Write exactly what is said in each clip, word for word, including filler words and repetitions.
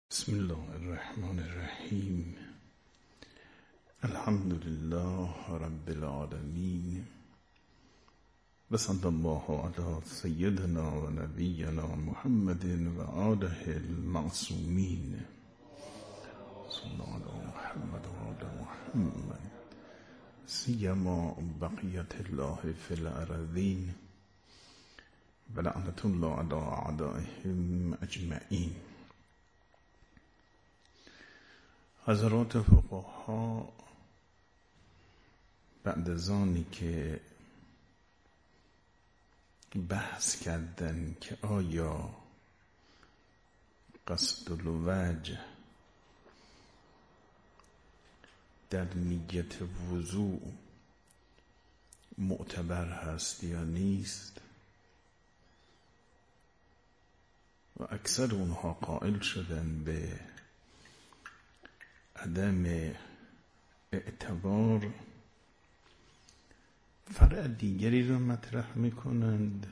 بسم الله الرحمن الرحیم. الحمد لله رب العالمین و صلی الله علی سیدنا و نبینا محمد و آله المعصومین. صلی الله علی محمد و آل محمد سیما بقیت الله فی الارضین و لعنت الله علی اعدائهم اجمعین. حضرات فقها بعد از آنی که بحث کردن که آیا قصد الوجه در نیت وضوء معتبر هست یا نیست و اکثر اونها قائل شدن به عدم اعتبار، فرع دیگری را مطرح میکنند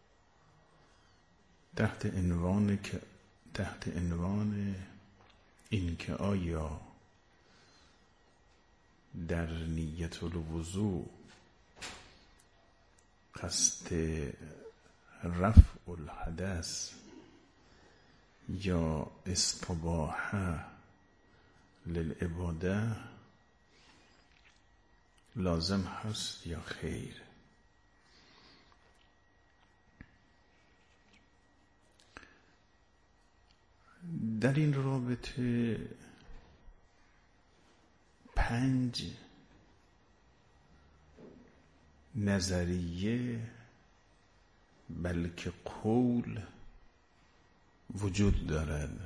تحت عنوان که تحت عنوان این که آیا در نیت الوضوء قصد رفع الحدث یا استباحه للعباده لازم هست یا خیر. در این رابطه پنج نظریه بلکه قول وجود دارد.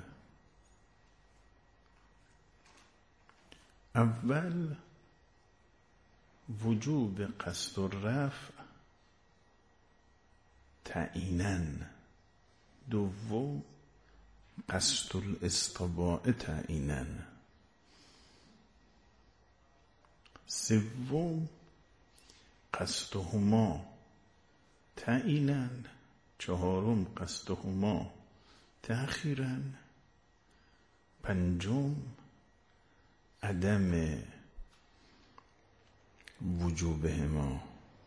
اول، وجوب قصد الرفع تعییناً. دوم، قصد الاستباحه تعییناً. سوم، قصدهما تعییناً. چهارم، قصدهما تأخیراً. پنجم، عدم وجوبهما.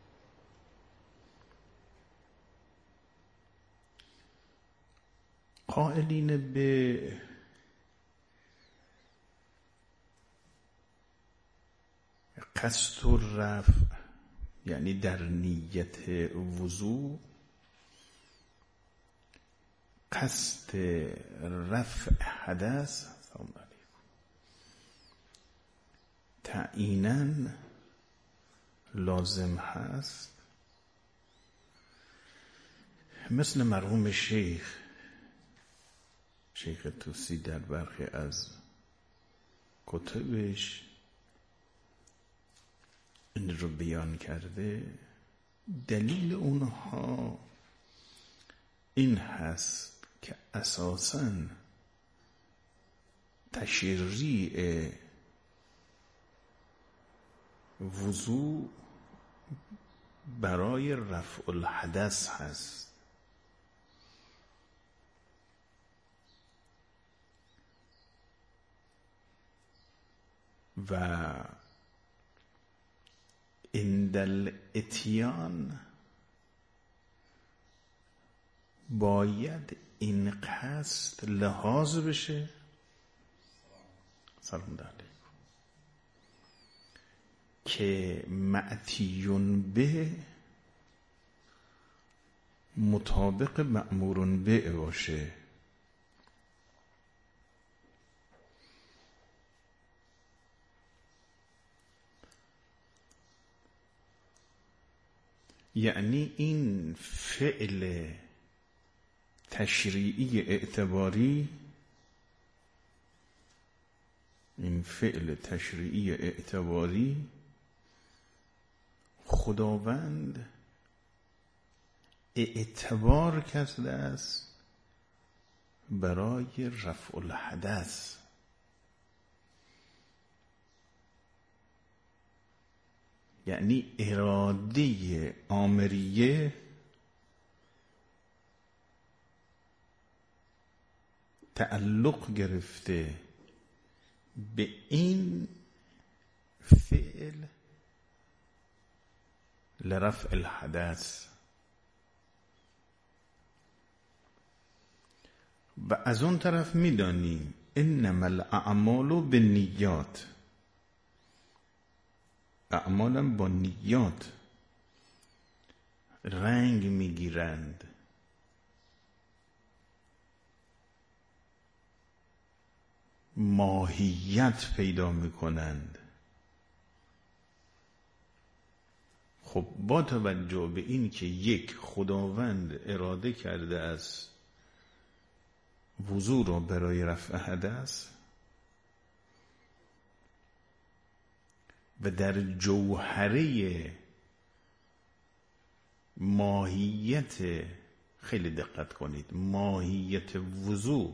قائلین به قصد الرفع یعنی در نیت وضوء قصد رفع حدث تعییناً لازم هست، مثل مرحوم شیخ شیخ طوسی در برخی از کتبش این رو بیان کرده. دلیل اونها این هست که اساساً تشریع وضوء برای رفع الحدث هست و عند الاتیان باید این قصد لحاظ بشه. سلام علیکم. که معتیون به مطابق مأمورون به باشه. یعنی این فعل تشریعی اعتباری این فعل تشریعی اعتباری خداوند اعتبار کرده است برای رفع الحدث. یعنی اراده آمریه تعلق گرفته به این فعل لرفع الحدث و از اون طرف میدانیم انما الاعمال بالنیات، اعمالم با نیات رنگ میگیرند. ماهیت پیدا میکنند. خب با توجه به این که یک خداوند اراده کرده است وضو را برای رفع حدث و در جوهره ماهیت، خیلی دقت کنید، ماهیت وضو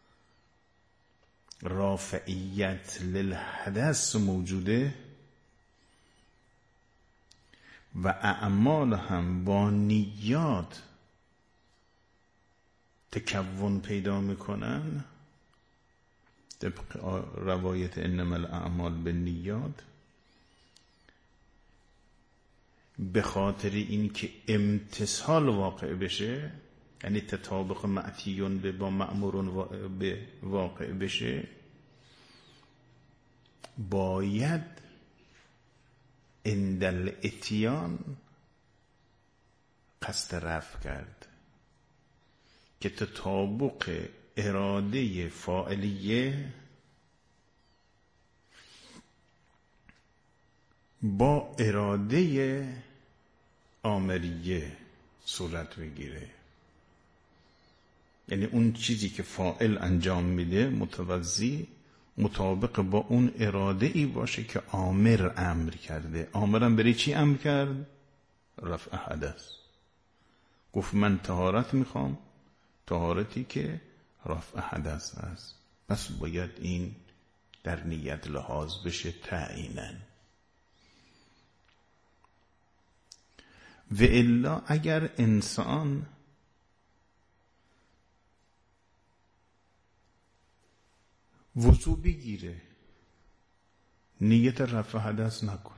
رافعیت للحدث موجوده و اعمال هم با نیات تکون پیدا میکنن طبق روایت انما الاعمال بالنیات، به خاطر این که امتثال واقع بشه، یعنی تطابق معتیون به با مأمورون به واقع بشه، باید عند الاتیان قصد رفع کرد که تطابق اراده فاعلیه با اراده آمریه صورت بگیره. یعنی اون چیزی که فاعل انجام میده متوضی مطابق با اون اراده ای باشه که آمر امر کرده. آمرم برای چی امر کرد؟ رفع حدث. گفت من طهارت میخوام، طهارتی که رفع حدث است. پس باید این در نیت لحاظ بشه تعییناً. و الا اگر انسان وضو بگیره نیت رفع حدث نکنه،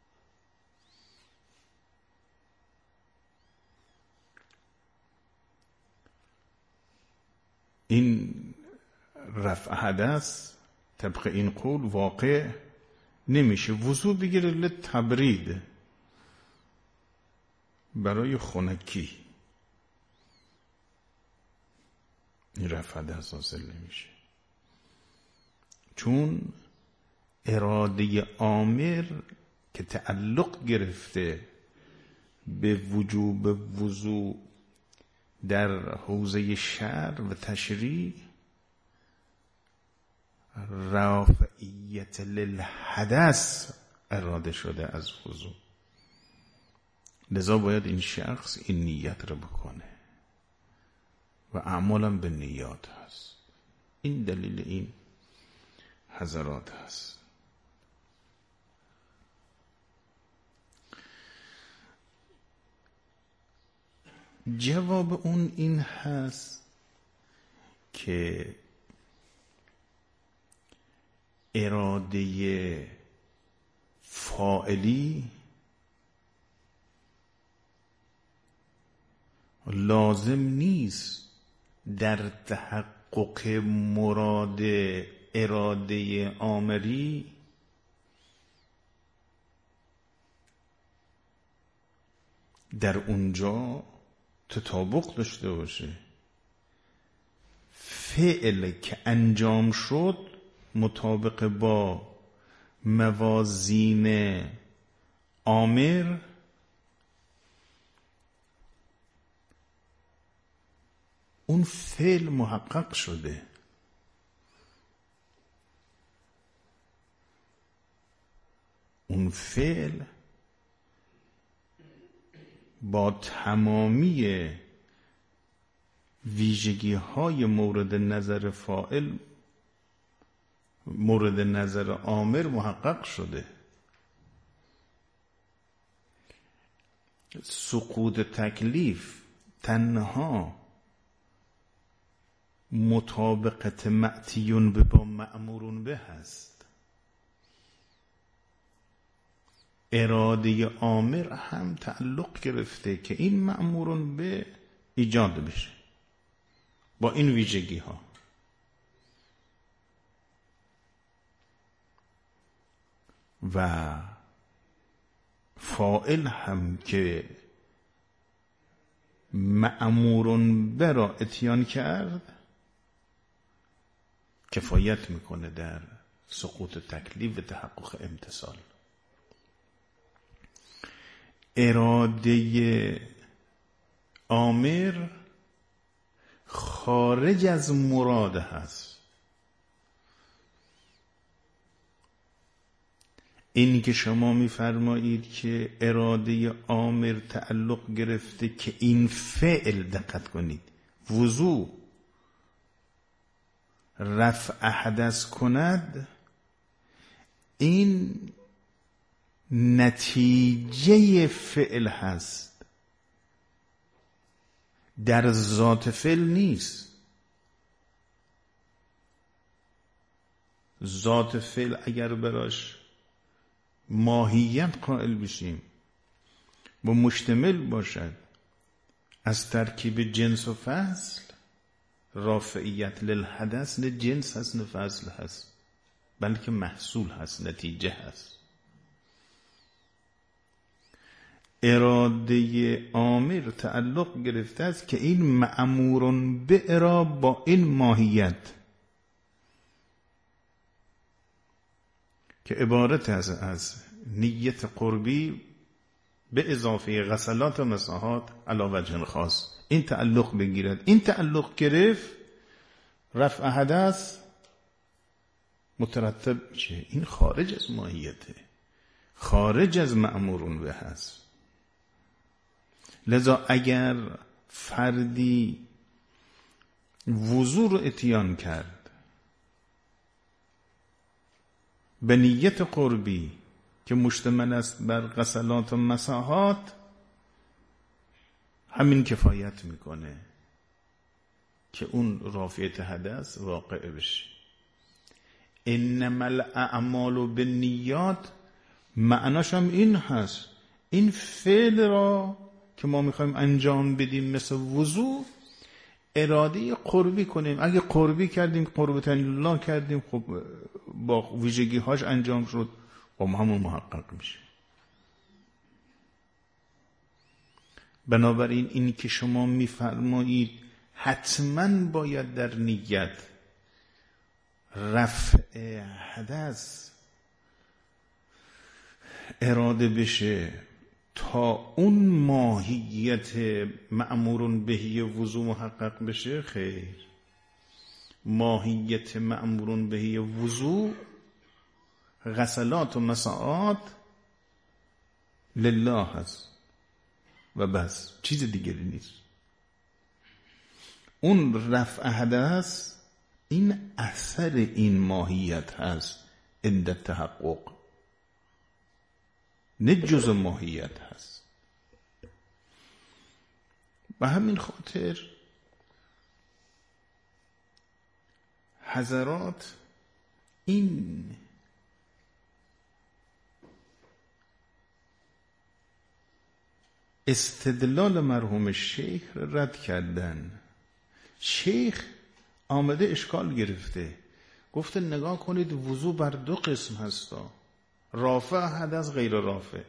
این رفع حدث طبق این قول واقع نمیشه. وضو بگیره لتبرید، برای خنکی، این رفع حدث حاصل نمیشه، چون اراده آمر که تعلق گرفته به وجوب وضو در حوزه شرع و تشریع رافعیت للحدث اراده شده از وضو، لذا باید این شخص این نیت رو بکنه و اعمالم به نیات هست. این دلیل این حضرات هست. جواب اون این هست که اراده فاعلی لازم نیست در تحقق مراد اراده آمری در اونجا تطابق داشته باشه. فعل که انجام شد مطابق با موازین آمر اون فعل محقق شده. اون فعل با تمامی ویژگی های مورد نظر فاعل مورد نظر آمر محقق شده. سقوط تکلیف تنها مطابقت معتیون به با مأمورون به هست. اراده آمر هم تعلق گرفته که این مأمورون به ایجاد بشه با این ویژگی ها. و فاعل هم که مأمورون به را اتیان کرد کفایت میکنه در سقوط تکلیف و تحقق امتثال. اراده آمر خارج از مراد هست. اینی که شما میفرمایید که اراده آمر تعلق گرفته که این فعل، دقت کنید، وضو رفع حدث کند، این نتیجه فعل هست، در ذات فعل نیست. ذات فعل اگر براش ماهیت قائل بشیم و مشتمل باشد از ترکیب جنس و فصل، رافعیت للحدث نه جنس هست نه فصل هست، بلکه محصول هست، نتیجه هست. اراده آمر تعلق گرفته است که این مأمورون به ارا با این ماهیت که عبارت از از نیت قربی به اضافه غسلات و مساحات علی وجه خاص این تعلق بگیرد. این تعلق گرفت، رفع حدث مترتب میشه. این خارج از ماهیته، خارج از مأمورون به هست. لذا اگر فردی وضو رو اتیان کرد به نیت قربی که مشتمل است بر غسلات و مساحات، همین کفایت میکنه که اون رافعیت حدث واقع بشه. انما الاعمال بالنیات معناش هم این هست، این فعل را که ما میخوایم انجام بدیم مثل وضو اراده قربی کنیم. اگه قربی کردیم، قربت الله کردیم، خب با ویژگی هاش انجام شد و همون محقق میشه. بنابراین این که شما میفرمایید حتما باید در نیت رفع حدث اراده بشه تا اون ماهیت مأمورون بهی وضو محقق بشه، خیر. ماهیت مأمورون بهی وضو غسلات و مساحات لله هست و بس، چیز دیگری نیست. اون رفع حدث این اثر این ماهیت هست عند تحقق، نه جز ماهیت هست. و همین خاطر حضرات این استدلال مرحوم شیخ رد کردن. شیخ آمده اشکال گرفته، گفته نگاه کنید وضو بر دو قسم هستا، رافع حدث غیر رافع.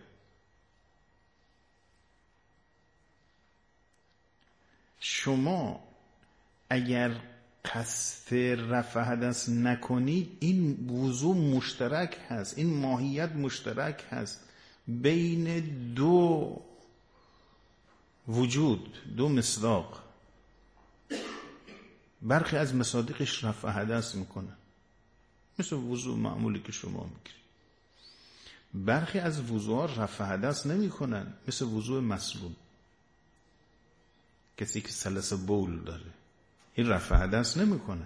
شما اگر قصد رفع حدث نکنید این وضو مشترک هست، این ماهیت مشترک هست بین دو وجود، دو مصداق. برخی از مصادیقش رفع حدث میکنه مثل وضو معمولی که شما میگیرید، برخی از وضوها رفع حدث نمی کنن مثل وضو مسلول. کسی که سلس بول داره این رفع حدث نمی کنه.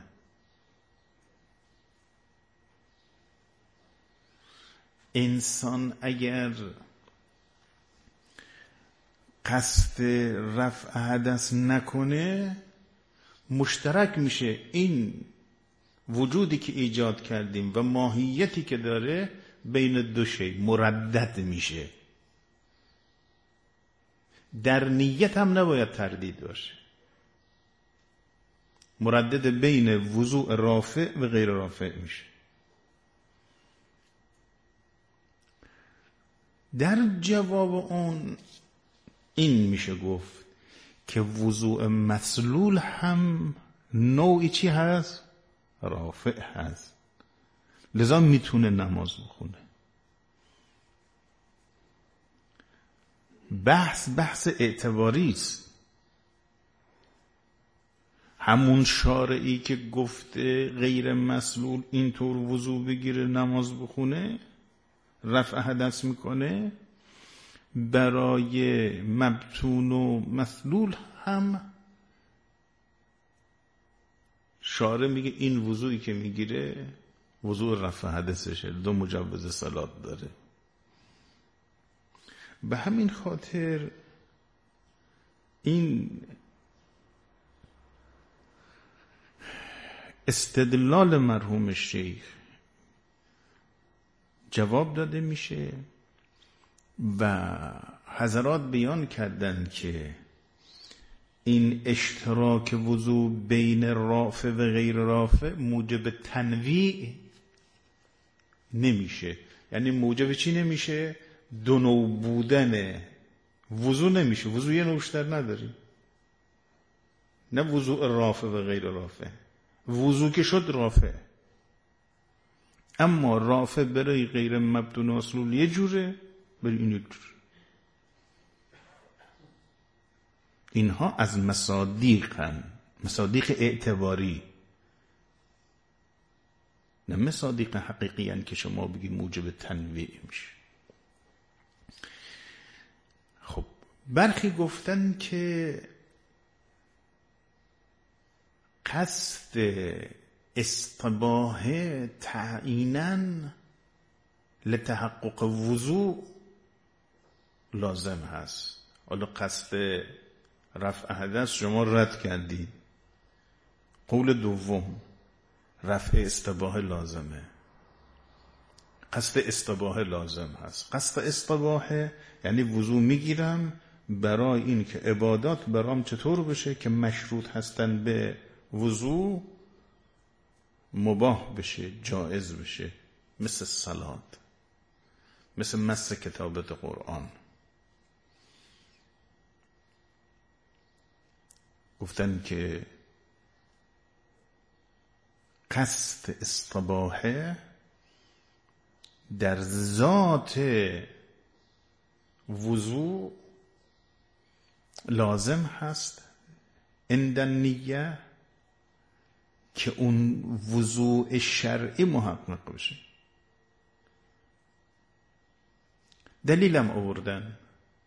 انسان اگر قصد رفع حدث نکنه مشترک میشه. این وجودی که ایجاد کردیم و ماهیتی که داره بین دو شی مردد میشه. در نیت هم نباید تردید باشه. مردد بین وضوع رافع و غیر رافع میشه. در جواب اون این میشه گفت که وضوع مسلول هم نوعی چی هست؟ رافع هست. لذا میتونه نماز بخونه. بحث بحث اعتباری است. همون شارعی که گفته غیر مسلول اینطور وضو بگیره نماز بخونه رفع حدث میکنه، برای مبتون و مسلول هم شارع میگه این وضوعی که میگیره وضوع رفع حدثشه، دو مجوز صلات داره. به همین خاطر این استدلال مرحوم شیخ جواب داده میشه و حضرات بیان کردن که این اشتراک وضو بین رافع و غیر رافع موجب تنویع نمیشه. یعنی موجب چی نمیشه؟ دو نوع بودن وضو نمیشه. وضو یه نوعشتر نداریم، نه وضوع رافع و غیر رافع. وضو که شد رافع، اما رافع برای غیر مبتون مسلول یه جوره، برای این یک جوره. اینها از مصادیق هن، مصادیق اعتباری، نه مصادیق حقیقی هن که شما بگید موجب تنویع میشه. خب برخی گفتن که قصد استباحه تعییناً لتحقق وضوع لازم هست. حالا قصد رفع حدث شما رد کردید. قول دوم رفع استباحه لازمه. قصد استباحه لازم هست. قصد استباحه یعنی وضو میگیرم برای این که عبادات برام چطور بشه که مشروط هستن به وضو مباح بشه، جائز بشه، مثل صلات، مثل مس کتابت قرآن. گفتن که قصد استباحه در ذات وضو لازم هست عند النیه که اون وضوع شرعی محقق بشه. دلیلم آوردن،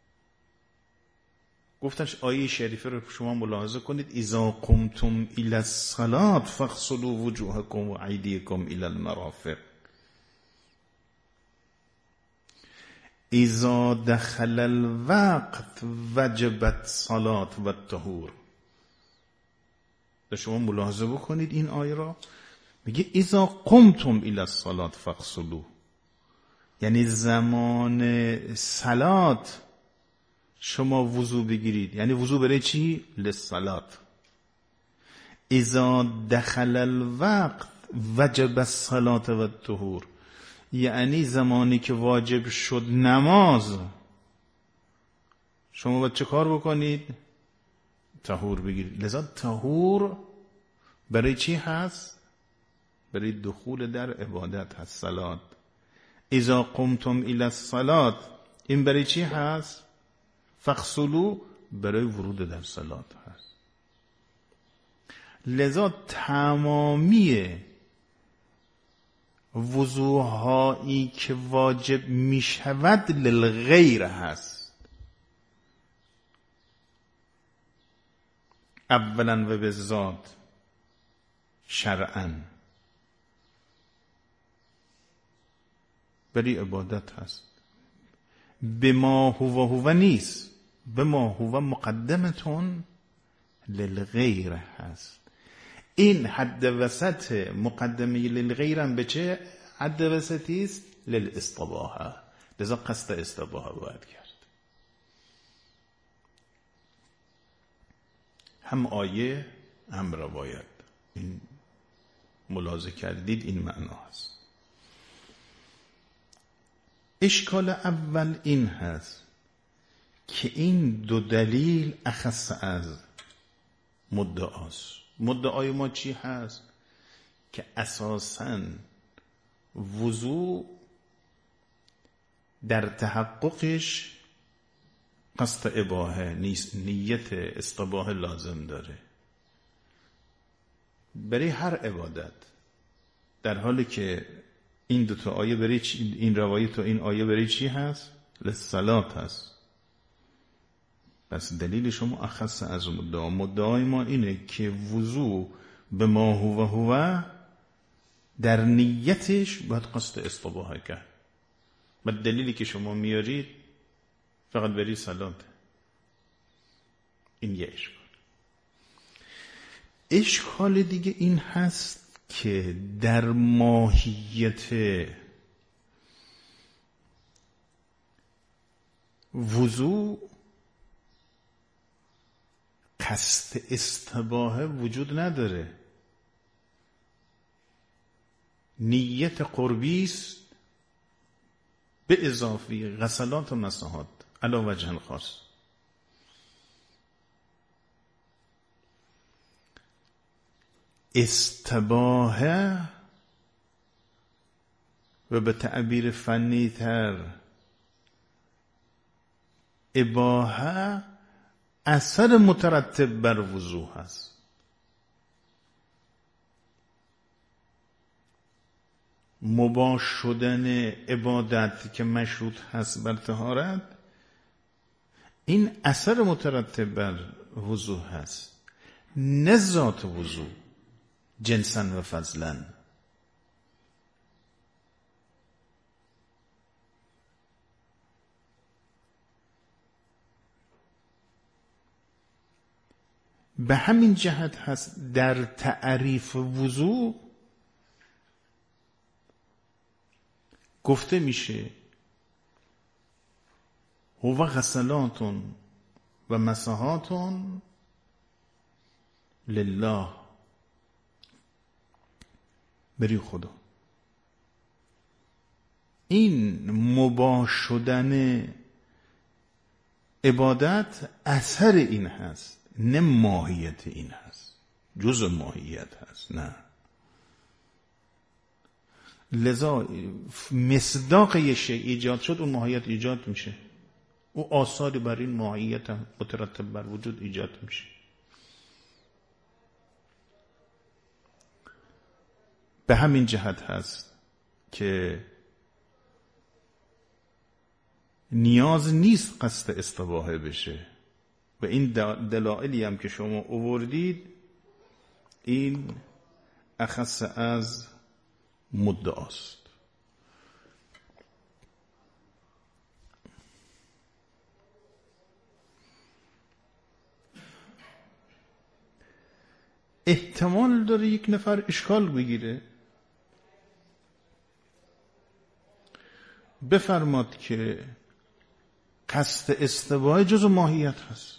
گفتنش آیه شریفه رو شما ملاحظه کنید: اذا قمتم الی الصلاة فاغسلوا وجوهکم و ایدیکم الی المرافق. اذا دخل الوقت وجبت صلاة و الطهور. شما ملاحظه بکنید این آیه را، میگه اذا قمتم الی الصلاة فاغسلوا، یعنی زمان صلات شما وضو بگیرید. یعنی وضو برای چی؟ للصلات. اذا دخل الوقت وجب الصلاة و الطهور، یعنی زمانی که واجب شد نماز شما باید چه کار بکنید؟ طهور بگیرید. لذا طهور برای چی هست؟ برای دخول در عبادت هست. صلات. اذا قمتم الی الصلاة این برای چی هست؟ فاغسلوا برای ورود در صلات هست. لذا تمامی وضوهایی که واجب می شود للغیر هست. اولا و به ذات شرعاً برای عبادت هست. بما هو هو نیست، بما هو مقدمتون للغیر هست. این حد وسط مقدمه للغیرم به چه حد وسطی است؟ للاستباحه. لذا قصد استباحه باید کرد. هم آیه هم روایت این ملاحظه کردید این معنا هست. اشکال اول این هست که این دو دلیل اخص از مدعاست. مدعای ما چی هست؟ که اساساً وضوع در تحققش قصد اباحه نیست، نیت استباحه لازم داره برای هر عبادت، در حالی که این دو تا آیه برای چی، این روایت و این آیه برای چی هست؟ للصلات هست. پس دلیل شما اخص از مدعا. مدعای ما اینه که وضوع به ما هو هو در نیتش باید قصد استباحه کرد. و دلیلی که شما میارید فقط برای صلات. این یه اشکال. اشکال دیگه این هست که در ماهیت وضوع قصد استباحه وجود نداره. نیت قربی است به اضافی غسلات و مساحات علی وجه خاص. استباحه و به تعبیر فنی تر اباحه اثر مترتب بر وضوح هست. مباح شدن عبادت که مشروط هست بر طهارت، این اثر مترتب بر وضوح هست، نه ذات وضوح جنسا و فضلا. به همین جهت هست در تعریف وضوء گفته میشه هو غسلات و مساحات لله، بری خدا. این مباح شدن عبادت اثر این هست، نه ماهیت این هست. جزء ماهیت هست، نه. لذا مصداق یه شیء ایجاد شد، اون ماهیت ایجاد میشه، او آثاری بر این ماهیت مترتب بر وجود ایجاد میشه. به همین جهت هست که نیاز نیست قصد استباحه بشه و این دلایلی هم که شما آوردید این اخص از مدعاست. احتمال داره یک نفر اشکال بگیره، بفرماد که قصد استباحه جزء ماهیت هست.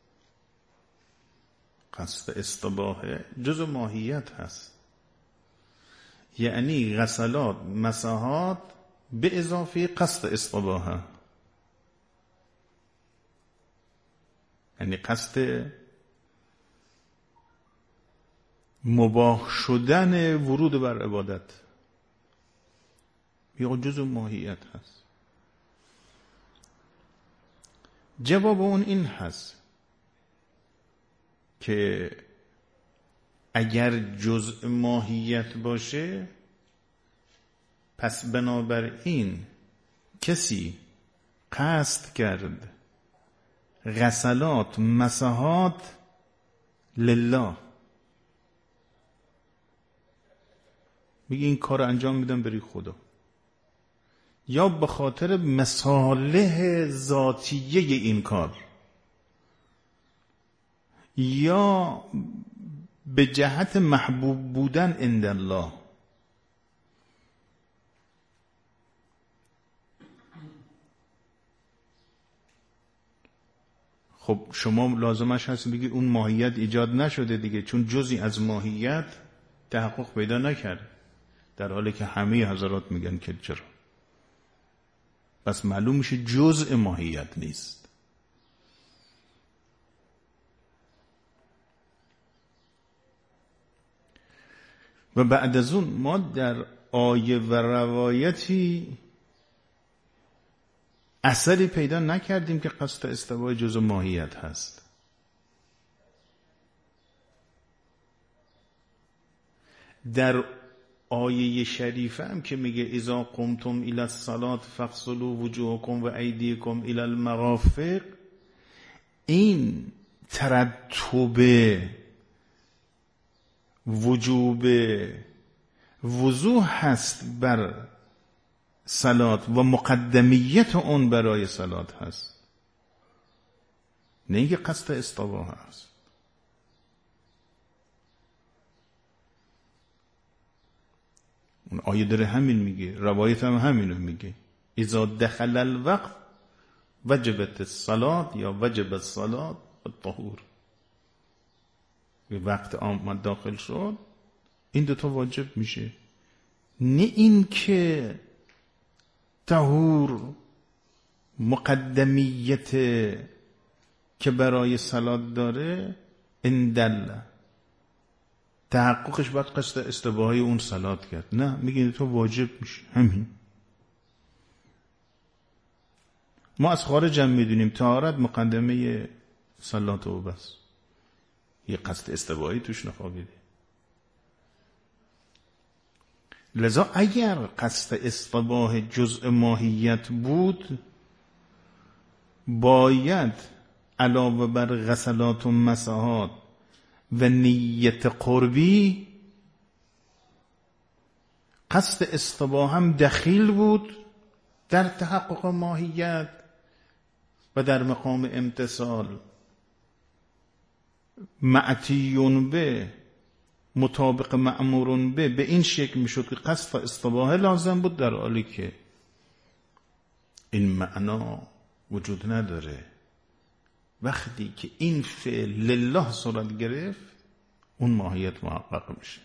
قصد استباحه جزء ماهیت هست، یعنی غسلات مساحات به اضافه قصد استباحه، یعنی قصد مباح شدن ورود بر عبادت یا جزء ماهیت هست. جواب اون این هست که اگر جزء ماهیت باشه پس بنابراین کسی قصد کرد غسلات مساحات لله، میگه این کار انجام میدم برای خدا، یا به خاطر مصالح ذاتیه این کار، یا به جهت محبوب بودن عند الله. خب شما لازمش هست بگید اون ماهیت ایجاد نشده دیگه، چون جزئی از ماهیت تحقق پیدا نکرد، در حالی که همه حضرات میگن که چرا. پس معلوم میشه جزء ماهیت نیست. و بعد از اون ما در آیه و روایتی اثری پیدا نکردیم که قصد استوای جزء ماهیت هست. در آیه شریفه هم که میگه اذا قمتم الی الصلاة فاغسلوا وجوهکم و ایدیکم الی المرافق، این ترتب وجوب وضوح هست بر صلات و مقدمیت اون برای صلات هست، نه اینکه قصد استوا هست. اون آیه داره همین میگه، روایت هم همینو میگه، اذا دخل الوقت وجبت الصلاة یا وجب الصلاة الطهور. وقت آمد داخل شد این دوتا واجب میشه، نه این که طهور مقدمیت که برای صلات داره اندل تحققش باید قصد استباحی اون صلات کرد، نه میگه تو واجب میشه همین. ما از خارج هم میدونیم طهارت مقدمه صلات و بس، یه قصد استباحی توش نخوابیده. لذا اگر قصد استباح جزء ماهیت بود، باید علاوه بر غسلات و مساحات و نیت قربی قصد استباح هم دخیل بود در تحقق ماهیت و در مقام امتثال معتیون به مطابق مأمورون به به این شکل میشد که قصد استباحه لازم بود، در حالی که این معنا وجود نداره. وقتی که این فعل لله صورت گرفت اون ماهیت محقق میشه.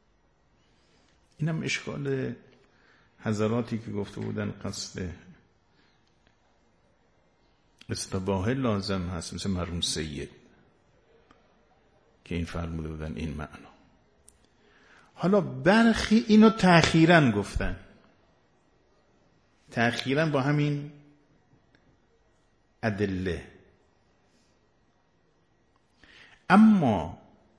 اینم اشکال حضراتی که گفته بودن قصد استباحه لازم هست، مثل مرحوم سید که این فرموده بودن این معنا. حالا برخی اینو تأخیراً گفتن، تأخیراً با همین ادله. اما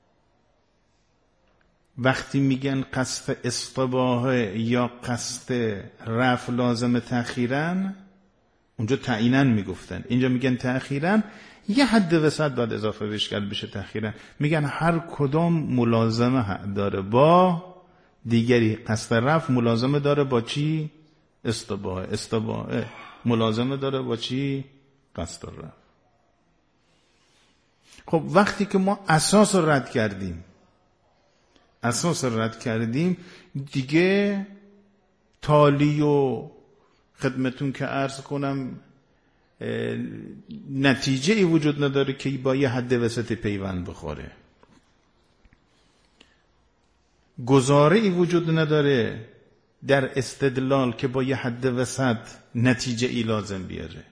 وقتی میگن قصد استباحه یا قصد رفع لازم تأخیراً، اونجا تعییناً میگفتن، اینجا میگن تأخیراً، یه حد وسط باید اضافه بهش کرد بشه تأخیراً. میگن هر کدام ملازمه داره با دیگری. قصد رفع ملازمه داره با چی؟ استباحه. استباحه ملازمه داره با چی؟ قصد رفع. خب وقتی که ما اساس رو رد کردیم، اساس رو رد کردیم دیگه تالی و خدمتون که عرض کنم نتیجه ای وجود نداره که با یه حد وسط پیوند بخوره، گزاره ای وجود نداره در استدلال که با یه حد وسط نتیجه ای لازم بیاره.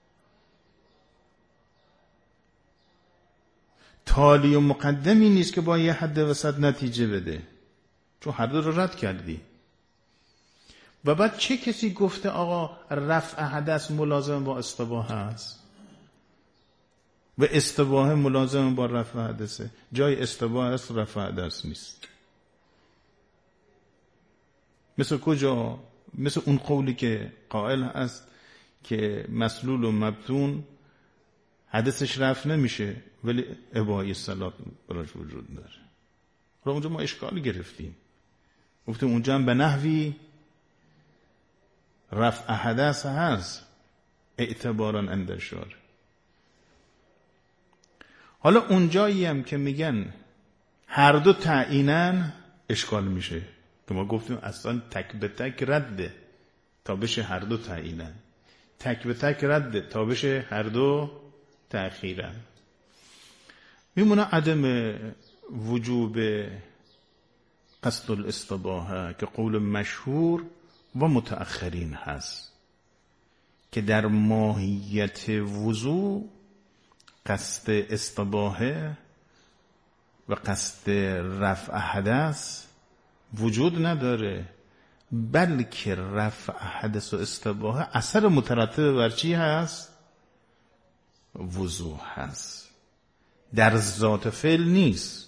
تالی و مقدمی نیست که با یه حد وسط نتیجه بده، چون هر دو رو رد کردی. و بعد چه کسی گفته آقا رفع حدث ملازم با استباحه است و استباحه ملازم با رفع حدثه؟ جای استباحه است، رفع حدث نیست. مثل کجا؟ مثل اون قولی که قائل هست که مسلول و مبتون حدثش رفع نمیشه ولی اباحه صلات براش وجود داره. حالا اونجا ما اشکال گرفتیم، گفتیم اونجا هم به نحوی رفع حدث هست اعتبارا اندشار. حالا اونجایی هم که میگن هر دو تعیینن اشکال میشه که ما گفتیم اصلا تک به تک رده تا بشه هر دو تعیینن، تک به تک رده تا بشه هر دو تأخیرن. میمونه عدم وجوب قصد الاستباحه که قول مشهور و متأخرین هست که در ماهیت وضوع قصد استباحه و قصد رفع حدث وجود نداره، بلکه رفع حدث و استباحه اثر مترتب بر چی هست؟ وضوع هست، در ذات فعل نیست،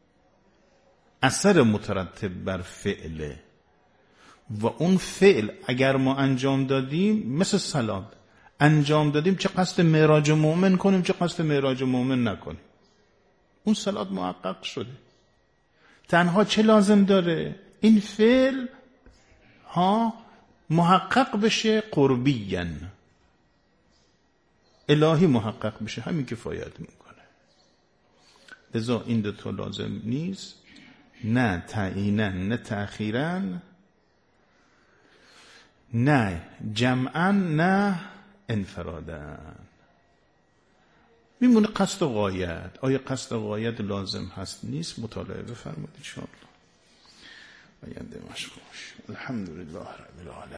اثر مترتب بر فعله. و اون فعل اگر ما انجام دادیم مثل صلات انجام دادیم، چه قصد معراج مؤمن کنیم چه قصد معراج مؤمن نکنیم، اون صلات محقق شده. تنها چه لازم داره؟ این فعل ها محقق بشه قربیاً، الهی محقق بشه، همین کفایت میکنه. لذا این دو تا لازم نیست، نه تعییناً نه تأخیراً، نه جمعاً نه انفراداً. میمونه قصد و غایت. آیا قصد و غایت لازم هست نیست؟ مطالعه بفرمایید ان شاء الله. آینده مشکوش. الحمدلله رب العالمین.